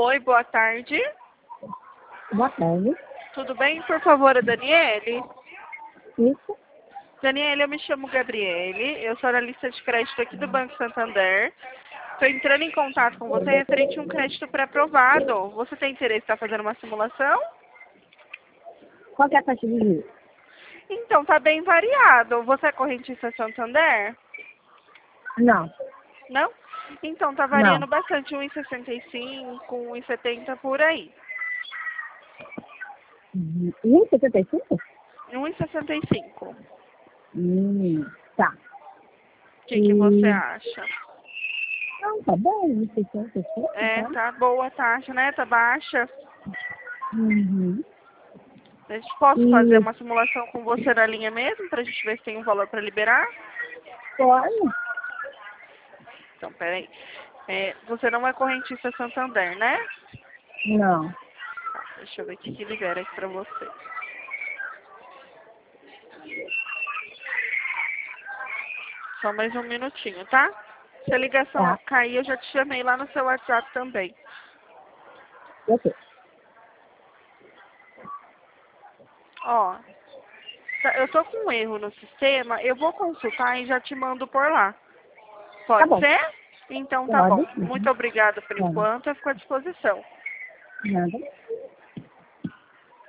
Oi, boa tarde. Boa tarde. Tudo bem? Por favor, a Daniele? Isso? Daniele, eu me chamo Gabriele. Eu sou analista de crédito aqui do Banco Santander. Estou entrando em contato com você referente a um crédito pré-aprovado. Você tem interesse em estar fazendo uma simulação? Qual que é a taxa de juros? Então, tá bem variado. Você é correntista Santander? Não, Não? Então, tá não. variando bastante, 1,65, 1,70 por aí. 1,75? 1,65. Tá. O que você acha? Não, tá bom, 1,75, É, tá? tá boa a taxa, né? Tá baixa. Uhum. Posso fazer E uma simulação com você na linha mesmo, pra gente ver se tem um valor para liberar? pode? Então, peraí. Você não é correntista Santander, né? Não. Tá, deixa eu ver o que libera aqui pra você. Só mais um minutinho, tá? Se a ligação Tá, cair, eu já te chamei lá no seu WhatsApp também. ok. Ó, eu tô com um erro no sistema, eu vou consultar e já te mando por lá. Tá Pode bom. ser? Então tá Pode? bom. Muito obrigada por Pode. enquanto, eu fico à disposição. Nada.